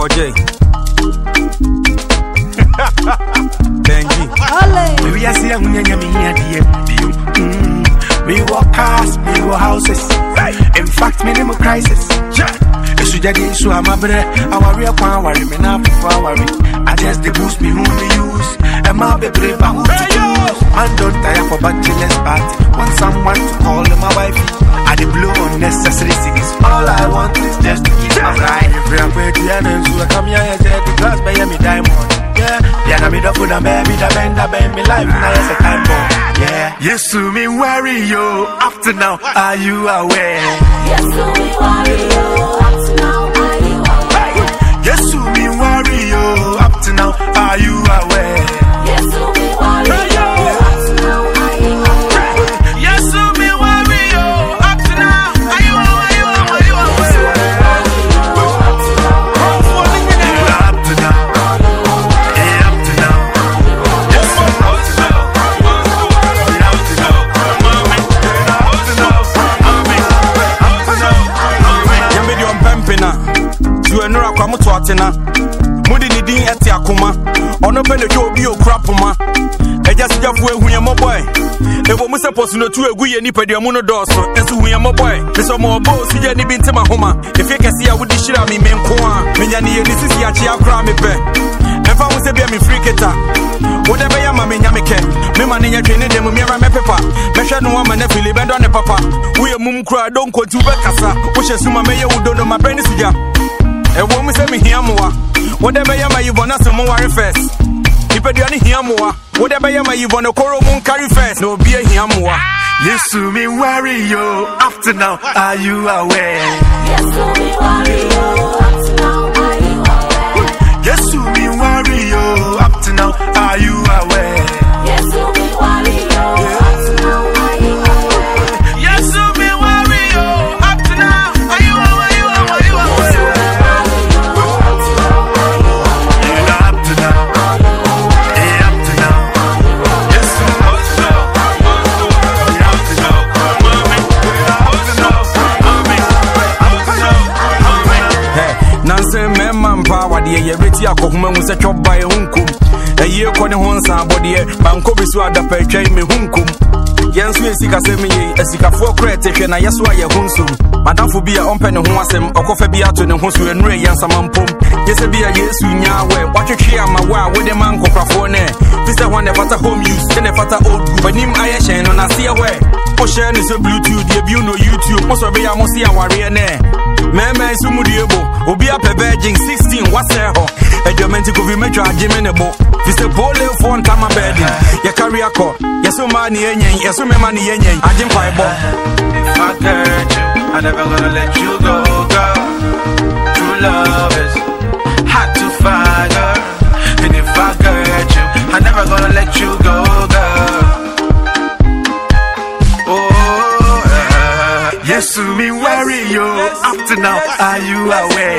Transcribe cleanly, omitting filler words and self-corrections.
OJ. Benji. We are seeing me we walk cars, we walk houses. In fact, minimum crisis. It's just so I'm a brother. Our real power, worry me now before worry. I just the boost me who me use. And my baby, but who to use? Man, don't tire for bachelor's party. Want someone to call them my wife. I the blue unnecessary things. All I want is just to keep my right. If I'm with the energy, I come here and say the glass by me diamond. Yeah, I'm the food and baby, the bend, me life. Now it's a time bomb. Yeah, yes, to me worry you. Up to now, are you aware? Yes, to me worry you. Up to now, are you aware? Yes, to me worry you. Up to now, are you aware? Yes, to me worry you. Up to now, are you aware? Yes, to me worry you. Up to now, are you aware? Mudi ni eti akuma ono pende jo bi okrapuma eja sija fu ehu ye moboy ewo mu seposu no tu egu ye nipa de mu no doso enso hu ye moboy so mo bo sija ni bi ntima homa efi kese ya wudi shira mi menko a menya ni ye ni sisi a chia kra me pe efa mu se bia mi free keta wode be ya ma menya me ke me ma ne nya twene dem me ra me pepa me hwe no ma na fili bendo ne papa wo ye mum kra don kontu be kasa wo hye suma me ye wudo no ma brani sija ewo mu se me hiamoa whatever you may you wanna some worry first. If you any hear more, whatever you may you wanna call moon carry first. No be a hear more. Yes, to me worry you. After now, are you aware? Yes, to me worry you. Up to now, are you aware? Yes, to me worry you. Up to now, are you aware? Yes, to me worry you. Up to now, are you aware? Yes, to me worry you. Up to now, are you aware? Nanse memman power de ye beti akoma mu se twoba e hunkum eye ko ne honsa abode banko bisu adapa twai me hunkum yenso esika se me ye esikafo krete hwe na yeso aye hunsum madamfo bia ompe ne ho asem okofa bia to ne ho so enure yansa mampom yese bia yesu nya we watwetwe amawa wode man kokafo ne fisa ho ne fata home use ne fata old group anim aye hyen no na se we o share ne so bluetooth de bi no youtube mo so be ya mo se aware ne meme sumudiebo obi ape virgin 16 what's ho ejomenti ko vi metwa agime ne bo fisa pole for ntama bed ya carry akọ yeso ma ni enyen yeso me ma ni enyen agim pa ebo if I get you I'm never gonna let you go girl true love is hard to find girl and if I get you I'm never gonna let you go girl oh yes to me worry you up to now are you aware